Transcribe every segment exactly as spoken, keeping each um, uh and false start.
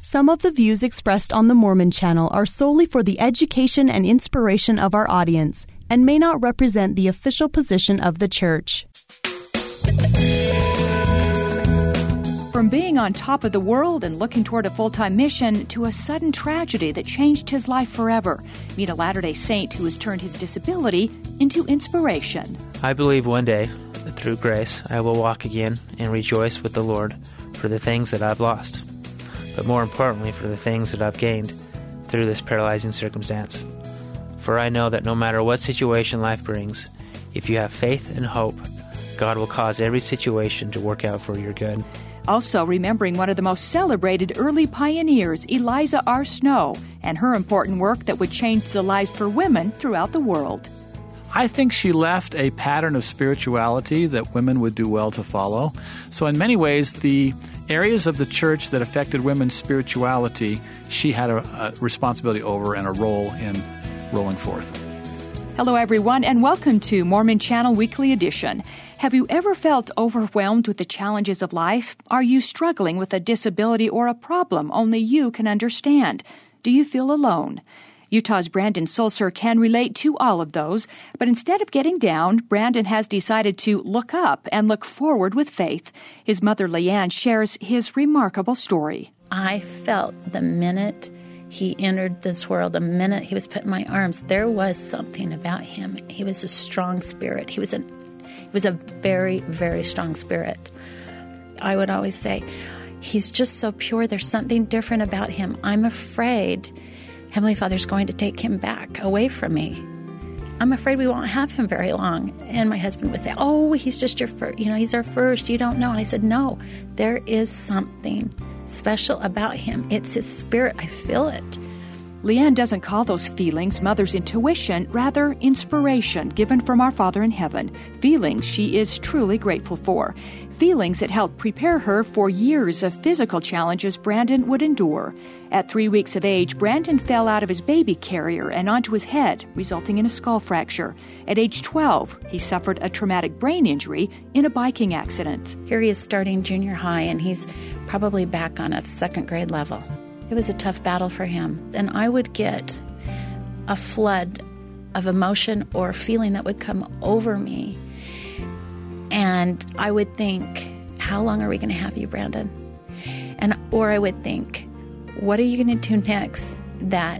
Some of the views expressed on the Mormon Channel are solely for the education and inspiration of our audience and may not represent the official position of the Church. From being on top of the world and looking toward a full-time mission to a sudden tragedy that changed his life forever, meet a Latter-day Saint who has turned his disability into inspiration. I believe one day, through grace, I will walk again and rejoice with the Lord for the things that I've lost, but more importantly for the things that I've gained through this paralyzing circumstance. For I know that no matter what situation life brings, if you have faith and hope, God will cause every situation to work out for your good. Also remembering one of the most celebrated early pioneers, Eliza R. Snow, and her important work that would change the lives for women throughout the world. I think she left a pattern of spirituality that women would do well to follow. So in many ways, the areas of the church that affected women's spirituality, she had a, a responsibility over and a role in rolling forth. Hello, everyone, and welcome to Mormon Channel Weekly Edition. Have you ever felt overwhelmed with the challenges of life? Are you struggling with a disability or a problem only you can understand? Do you feel alone? Utah's Brandon Sulcer can relate to all of those, but instead of getting down, Brandon has decided to look up and look forward with faith. His mother, Leanne, shares his remarkable story. I felt the minute he entered this world, the minute he was put in my arms, there was something about him. He was a strong spirit. He was an He was a very, very strong spirit. I would always say, he's just so pure. There's something different about him. I'm afraid Heavenly Father's going to take him back away from me. I'm afraid we won't have him very long. And my husband would say, oh, he's just your first, you know, he's our first. You don't know. And I said, no, there is something special about him. It's his spirit. I feel it. Leanne doesn't call those feelings mother's intuition, rather inspiration given from our Father in heaven, feelings she is truly grateful for, feelings that helped prepare her for years of physical challenges Brandon would endure. At three weeks of age, Brandon fell out of his baby carrier and onto his head, resulting in a skull fracture. At age twelve, he suffered a traumatic brain injury in a biking accident. Here he is starting junior high, and he's probably back on a second grade level. It was a tough battle for him. And I would get a flood of emotion or feeling that would come over me. And I would think, how long are we going to have you, Brandon? And or I would think, what are you going to do next that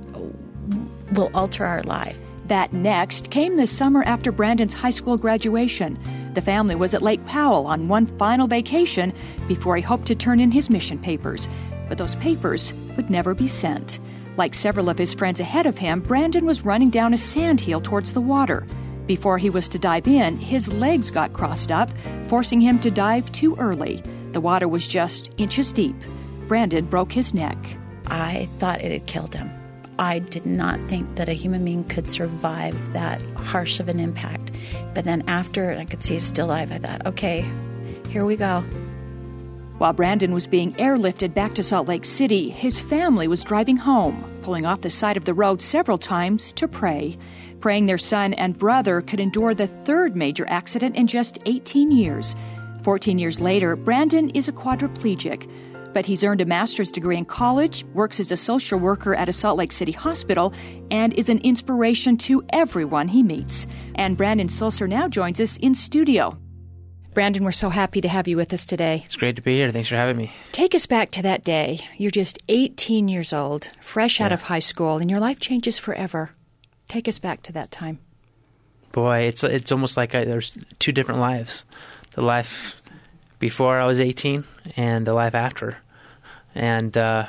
will alter our life? That next came the summer after Brandon's high school graduation. The family was at Lake Powell on one final vacation before he hoped to turn in his mission papers. But those papers would never be sent. Like several of his friends ahead of him, Brandon was running down a sandhill towards the water. Before he was to dive in, his legs got crossed up, forcing him to dive too early. The water was just inches deep. Brandon broke his neck. I thought it had killed him. I did not think that a human being could survive that harsh of an impact. But then after I could see he was still alive, I thought, okay, here we go. While Brandon was being airlifted back to Salt Lake City, his family was driving home, pulling off the side of the road several times to pray, praying their son and brother could endure the third major accident in just eighteen years. Fourteen years later, Brandon is a quadriplegic, but he's earned a master's degree in college, works as a social worker at a Salt Lake City hospital, and is an inspiration to everyone he meets. And Brandon Sulcer now joins us in studio. Brandon, we're so happy to have you with us today. It's great to be here. Thanks for having me. Take us back to that day. You're just eighteen years old, fresh out yeah. of high school, and your life changes forever. Take us back to that time. Boy, it's it's almost like I, there's two different lives. The life before I was eighteen and the life after. And uh,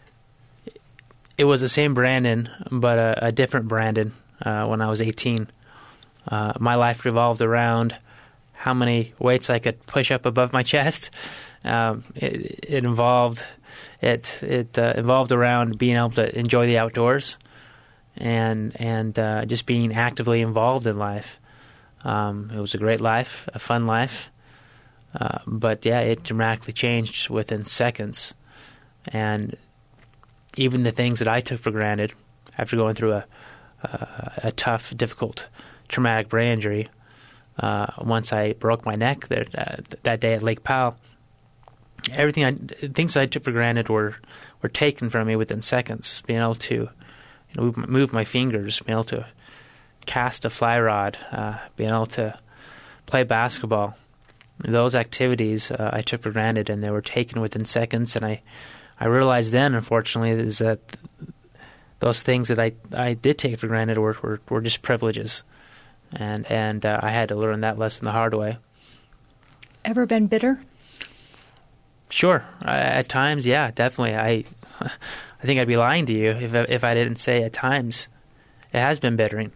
it was the same Brandon, but a, a different Brandon uh, when I was eighteen. Uh, my life revolved around how many weights I could push up above my chest. Um, it, it involved it it uh, involved around being able to enjoy the outdoors and and uh, just being actively involved in life. Um, it was a great life, a fun life, uh, but yeah, it dramatically changed within seconds. And even the things that I took for granted after going through a a, a tough, difficult, traumatic brain injury. Uh, once I broke my neck there, uh, that day at Lake Powell, everything I, things I took for granted were, were taken from me within seconds. Being able to you know, move, move my fingers, being able to cast a fly rod, uh, being able to play basketball. Those activities uh, I took for granted, and they were taken within seconds. And I, I realized then, unfortunately, is that those things that I, I did take for granted were, were, were just privileges. And, and uh, I had to learn that lesson the hard way. Ever been bitter? Sure. I, at times, yeah, definitely. I I think I'd be lying to you if, if I didn't say at times it has been bittering.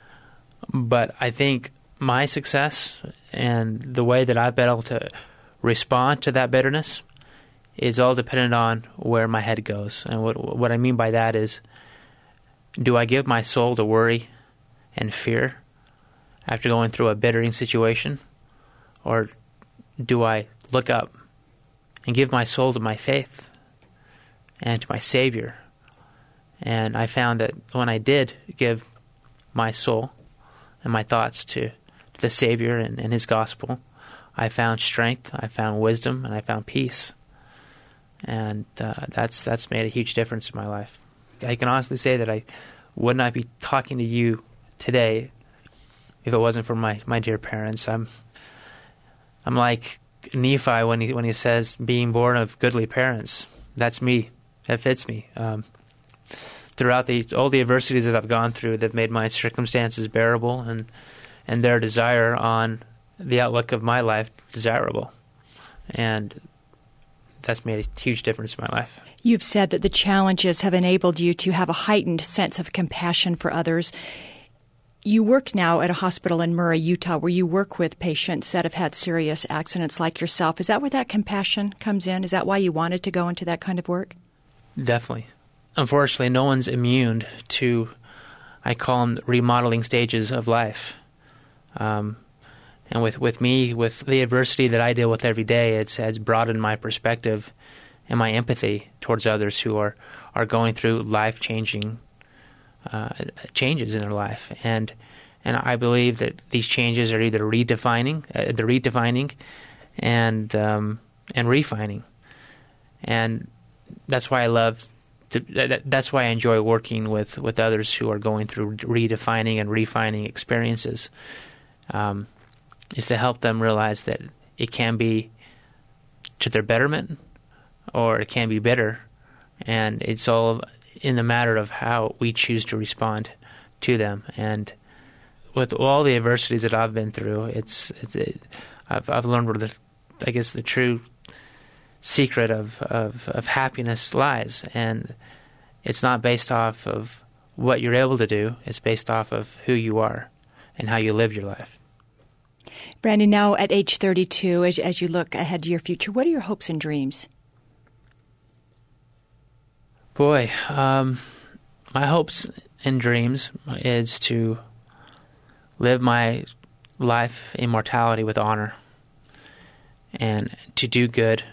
But I think my success and the way that I've been able to respond to that bitterness is all dependent on where my head goes. And what what I mean by that is, do I give my soul to worry and fear after going through a bittering situation? Or do I look up and give my soul to my faith and to my Savior? And I found that when I did give my soul and my thoughts to the Savior and, and His gospel, I found strength, I found wisdom, and I found peace. And uh, that's that's made a huge difference in my life. I can honestly say that I would not be talking to you today if it wasn't for my, my dear parents. I'm I'm like Nephi when he when he says, being born of goodly parents. That's me. That fits me. Um, throughout the all the adversities that I've gone through, that made my circumstances bearable, and and their desire on the outlook of my life desirable. And that's made a huge difference in my life. You've said that the challenges have enabled you to have a heightened sense of compassion for others. You work now at a hospital in Murray, Utah, where you work with patients that have had serious accidents like yourself. Is that where that compassion comes in? Is that why you wanted to go into that kind of work? Definitely. Unfortunately, no one's immune to, I call them remodeling stages of life. Um, and with, with me, with the adversity that I deal with every day, it's, it's broadened my perspective and my empathy towards others who are, are going through life-changing uh, changes in their life. And and I believe that these changes are either redefining, uh, the redefining and um, and refining. And that's why I love to, that, that's why I enjoy working with, with others who are going through redefining and refining experiences. Um, is to help them realize that it can be to their betterment or it can be bitter, and it's all in the matter of how we choose to respond to them. And with all the adversities that I've been through, it's, it's it, I've I've learned where the I guess the true secret of, of, of happiness lies, and it's not based off of what you're able to do. It's based off of who you are and how you live your life. Brandon, now at age thirty-two, as, as you look ahead to your future, what are your hopes and dreams? Boy, um, my hopes and dreams is to live my life in mortality with honor and to do good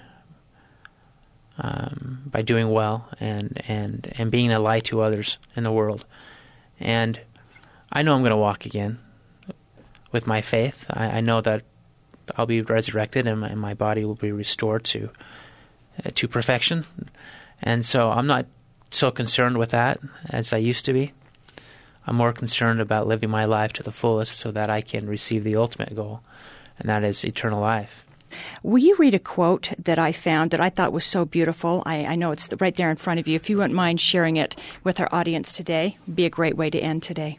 um, by doing well and, and, and being a light to others in the world. And I know I'm going to walk again. With my faith, I, I know that I'll be resurrected and my, and my body will be restored to uh, to perfection. And so I'm not so concerned with that as I used to be. I'm more concerned about living my life to the fullest so that I can receive the ultimate goal, and that is eternal life. Will you read a quote that I found that I thought was so beautiful? I, I know it's right there in front of you. If you wouldn't mind sharing it with our audience today, it would be a great way to end today.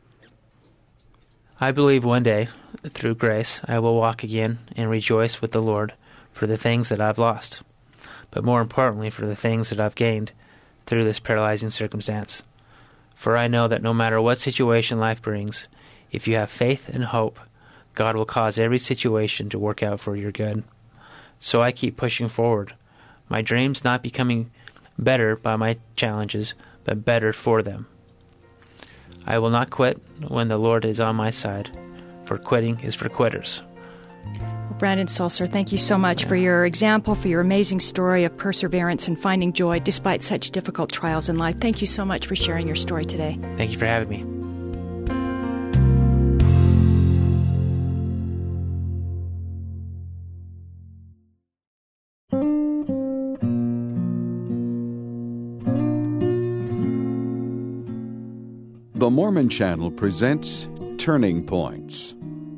I believe one day, through grace, I will walk again and rejoice with the Lord for the things that I've lost, but more importantly for the things that I've gained through this paralyzing circumstance. For I know that no matter what situation life brings, if you have faith and hope, God will cause every situation to work out for your good. So I keep pushing forward, my dreams not becoming better by my challenges, but better for them. I will not quit when the Lord is on my side, for quitting is for quitters. Well, Brandon Sulcer, thank you so much yeah. for your example, for your amazing story of perseverance and finding joy despite such difficult trials in life. Thank you so much for sharing your story today. Thank you for having me. The Mormon Channel presents Turning Points.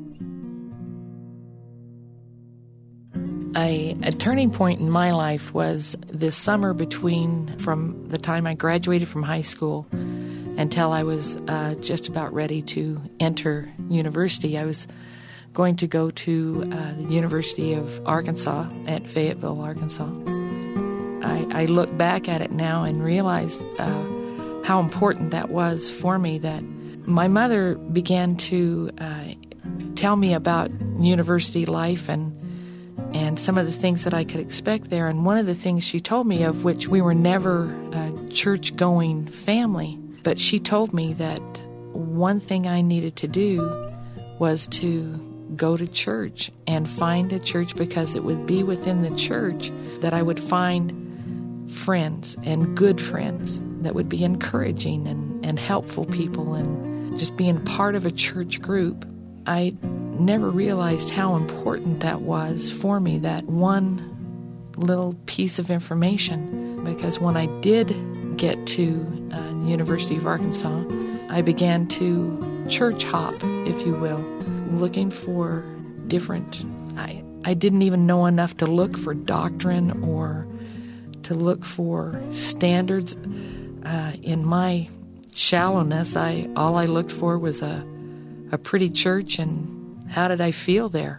A, a turning point in my life was this summer between from the time I graduated from high school until I was uh, just about ready to enter university. I was going to go to uh, the University of Arkansas at Fayetteville, Arkansas. I, I look back at it now and realize uh, how important that was for me, that my mother began to uh, tell me about university life and and some of the things that I could expect there. And one of the things she told me, of which we were never a church-going family, but she told me that one thing I needed to do was to go to church and find a church, because it would be within the church that I would find friends and good friends that would be encouraging and, and helpful people, and just being part of a church group. I never realized how important that was for me, that one little piece of information, because when I did get to uh, the University of Arkansas, I began to church hop, if you will, looking for different... I, I didn't even know enough to look for doctrine or to look for standards. Uh, in my shallowness, I all I looked for was a, a pretty church, and how did I feel there?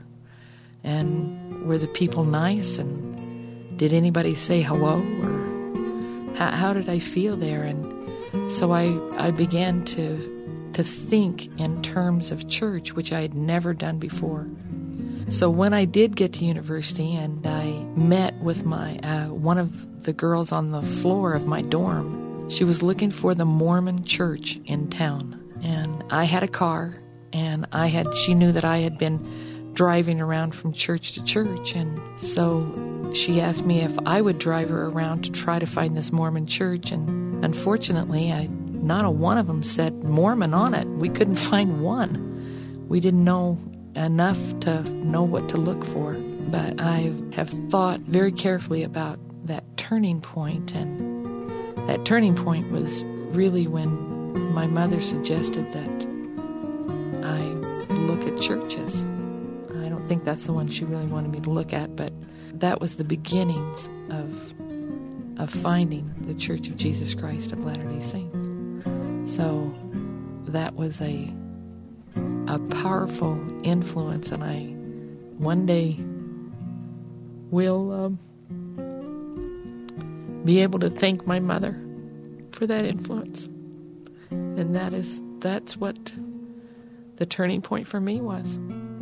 And were the people nice? And did anybody say hello? Or how, how did I feel there? And so I, I began to, to think in terms of church, which I had never done before. So when I did get to university and I met with my uh, one of the girls on the floor of my dorm, she was looking for the Mormon church in town. And I had a car. And I had, she knew that I had been driving around from church to church. And so she asked me if I would drive her around to try to find this Mormon church. And unfortunately, I, not a one of them said Mormon on it. We couldn't find one. We didn't know enough to know what to look for. But I have thought very carefully about that turning point. And that turning point was really when my mother suggested that I look at churches. I don't think that's the one she really wanted me to look at, but that was the beginnings of of finding the Church of Jesus Christ of Latter-day Saints. So that was a a powerful influence, and I one day will um, be able to thank my mother for that influence. And that is that's what the turning point for me was.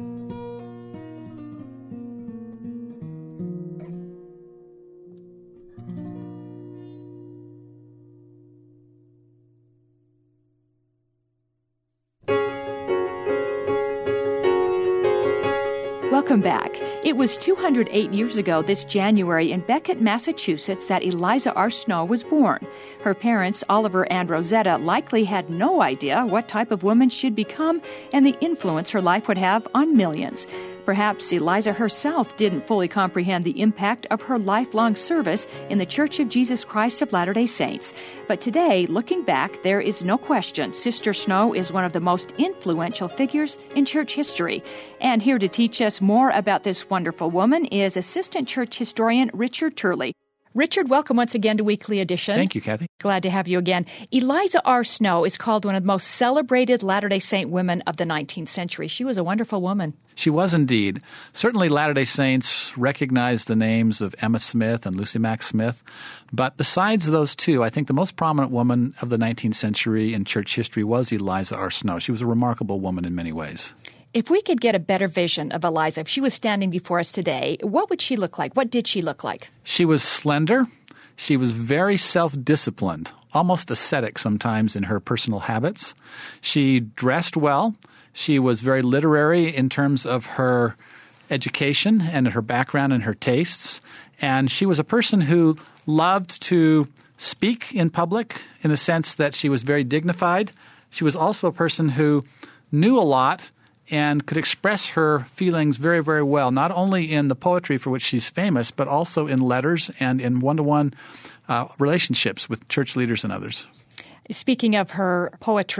Welcome back. It was two hundred eight years ago this January in Becket, Massachusetts, that Eliza R. Snow was born. Her parents, Oliver and Rosetta, likely had no idea what type of woman she'd become and the influence her life would have on millions. Perhaps Eliza herself didn't fully comprehend the impact of her lifelong service in the Church of Jesus Christ of Latter-day Saints. But today, looking back, there is no question Sister Snow is one of the most influential figures in church history. And here to teach us more about this wonderful woman is Assistant Church Historian Richard Turley. Richard, welcome once again to Weekly Edition. Thank you, Kathy. Glad to have you again. Eliza R. Snow is called one of the most celebrated Latter-day Saint women of the nineteenth century. She was a wonderful woman. She was indeed. Certainly Latter-day Saints recognize the names of Emma Smith and Lucy Mack Smith. But besides those two, I think the most prominent woman of the nineteenth century in church history was Eliza R. Snow. She was a remarkable woman in many ways. If we could get a better vision of Eliza, if she was standing before us today, what would she look like? What did she look like? She was slender. She was very self-disciplined, almost ascetic sometimes in her personal habits. She dressed well. She was very literary in terms of her education and her background and her tastes. And she was a person who loved to speak in public in the sense that she was very dignified. She was also a person who knew a lot and could express her feelings very, very well, not only in the poetry for which she's famous, but also in letters and in one-to-one uh, relationships with church leaders and others. Speaking of her poetry,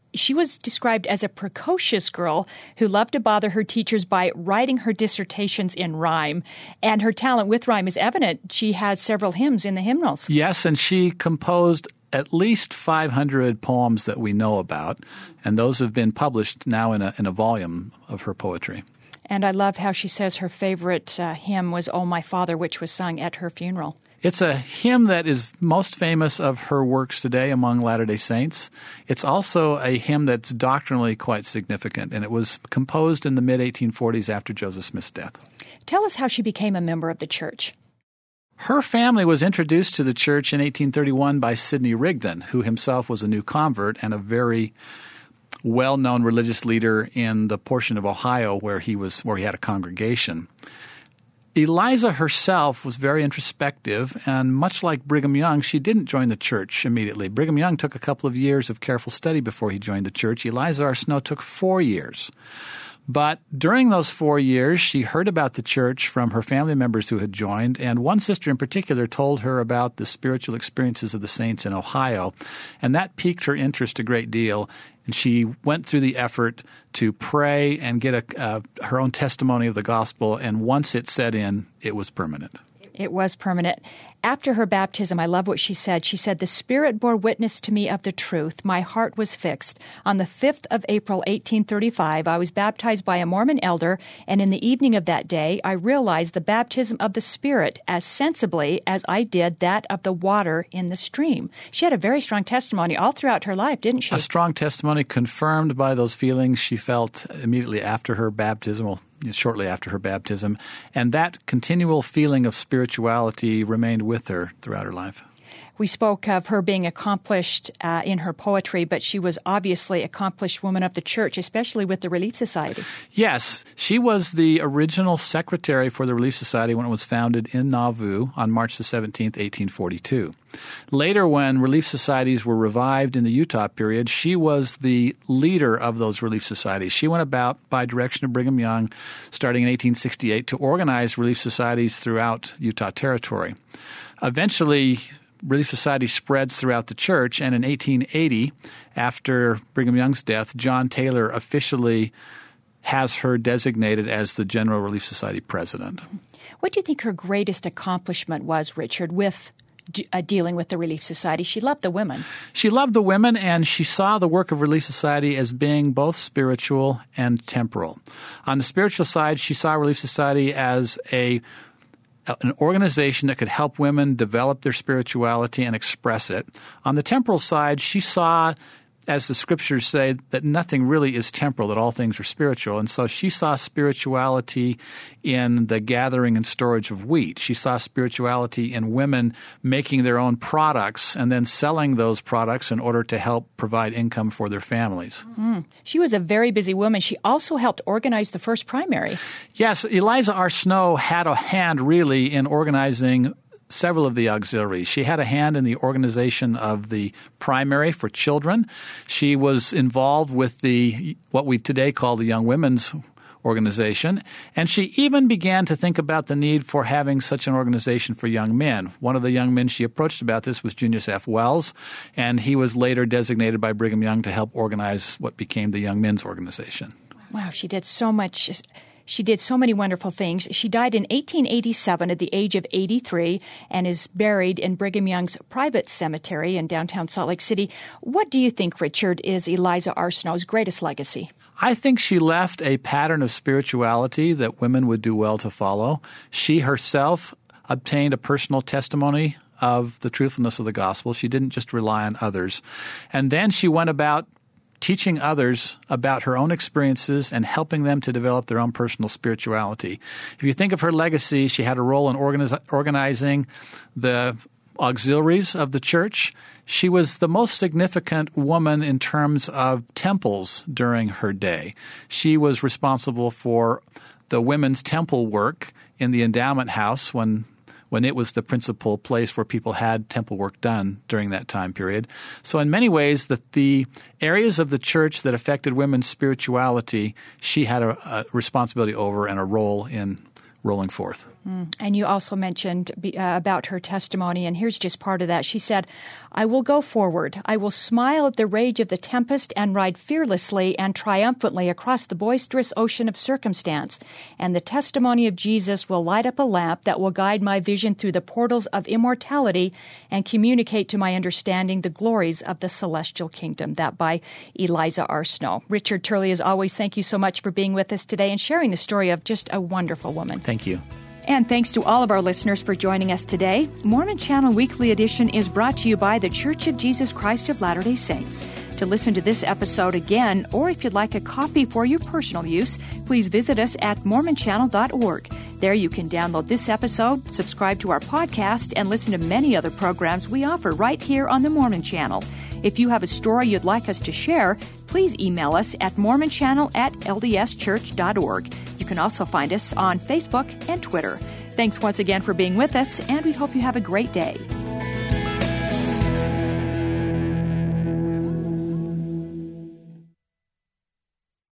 she was described as a precocious girl who loved to bother her teachers by writing her dissertations in rhyme. And her talent with rhyme is evident. She has several hymns in the hymnals. Yes, and she composed at least five hundred poems that we know about, and those have been published now in a, in a volume of her poetry. And I love how she says her favorite uh, hymn was "Oh, My Father," which was sung at her funeral. It's a hymn that is most famous of her works today among Latter-day Saints. It's also a hymn that's doctrinally quite significant, and it was composed in the mid eighteen forties after Joseph Smith's death. Tell us how she became a member of the church. Her family was introduced to the church in eighteen thirty-one by Sidney Rigdon, who himself was a new convert and a very well-known religious leader in the portion of Ohio where he was where he had a congregation. Eliza herself was very introspective, and much like Brigham Young, she didn't join the church immediately. Brigham Young took a couple of years of careful study before he joined the church. Eliza R. Snow took four years. But during those four years, she heard about the church from her family members who had joined, and one sister in particular told her about the spiritual experiences of the saints in Ohio, and that piqued her interest a great deal. And she went through the effort to pray and get a, uh, her own testimony of the gospel, and once it set in, it was permanent. It was permanent. After her baptism, I love what she said. She said, "The Spirit bore witness to me of the truth. My heart was fixed. On the fifth of April, eighteen thirty-five, I was baptized by a Mormon elder, and in the evening of that day, I realized the baptism of the Spirit as sensibly as I did that of the water in the stream." She had a very strong testimony all throughout her life, didn't she? A strong testimony confirmed by those feelings she felt immediately after her baptism, well, shortly after her baptism, and that continual feeling of spirituality remained with her throughout her life. We spoke of her being accomplished uh, in her poetry, but she was obviously an accomplished woman of the church, especially with the Relief Society. Yes, she was the original secretary for the Relief Society when it was founded in Nauvoo on March the seventeenth, eighteen forty-two. Later, when relief societies were revived in the Utah period, she was the leader of those relief societies. She went about, by direction of Brigham Young, starting in eighteen sixty-eight, to organize relief societies throughout Utah Territory. Eventually, Relief Society spreads throughout the church, and in eighteen eighty, after Brigham Young's death, John Taylor officially has her designated as the General Relief Society president. What do you think her greatest accomplishment was, Richard, with uh, dealing with the Relief Society? She loved the women. She loved the women, and she saw the work of Relief Society as being both spiritual and temporal. On the spiritual side, she saw Relief Society as a an organization that could help women develop their spirituality and express it. On the temporal side, she saw, as the scriptures say, that nothing really is temporal, that all things are spiritual. And so she saw spirituality in the gathering and storage of wheat. She saw spirituality in women making their own products and then selling those products in order to help provide income for their families. Mm. She was a very busy woman. She also helped organize the first primary. Yes, Eliza R. Snow had a hand really in organizing several of the auxiliaries. She had a hand in the organization of the primary for children. She was involved with the what we today call the Young Women's Organization, and she even began to think about the need for having such an organization for young men. One of the young men she approached about this was Junius F. Wells, and he was later designated by Brigham Young to help organize what became the Young Men's Organization. Wow, she did so much. She did so many wonderful things. She died in eighteen eighty-seven at the age of eighty-three and is buried in Brigham Young's private cemetery in downtown Salt Lake City. What do you think, Richard, is Eliza R. Snow's greatest legacy? I think she left a pattern of spirituality that women would do well to follow. She herself obtained a personal testimony of the truthfulness of the gospel. She didn't just rely on others. And then she went about teaching others about her own experiences and helping them to develop their own personal spirituality. If you think of her legacy, she had a role in organiz- organizing the auxiliaries of the church. She was the most significant woman in terms of temples during her day. She was responsible for the women's temple work in the endowment house when when it was the principal place where people had temple work done during that time period. So in many ways, the, the areas of the church that affected women's spirituality, she had a, a responsibility over and a role in rolling forth. Mm. And you also mentioned uh, about her testimony, and here's just part of that. She said, I will go forward. I will smile at the rage of the tempest and ride fearlessly and triumphantly across the boisterous ocean of circumstance. And the testimony of Jesus will light up a lamp that will guide my vision through the portals of immortality and communicate to my understanding the glories of the celestial kingdom. That by Eliza R. Snow. Richard Turley, as always, thank you so much for being with us today and sharing the story of just a wonderful woman. Thank you. And thanks to all of our listeners for joining us today. Mormon Channel Weekly Edition is brought to you by The Church of Jesus Christ of Latter-day Saints. To listen to this episode again, or if you'd like a copy for your personal use, please visit us at mormon channel dot org. There you can download this episode, subscribe to our podcast, and listen to many other programs we offer right here on the Mormon Channel. If you have a story you'd like us to share, please email us at mormon channel at l d s church dot org. You can also find us on Facebook and Twitter. Thanks once again for being with us, and we hope you have a great day.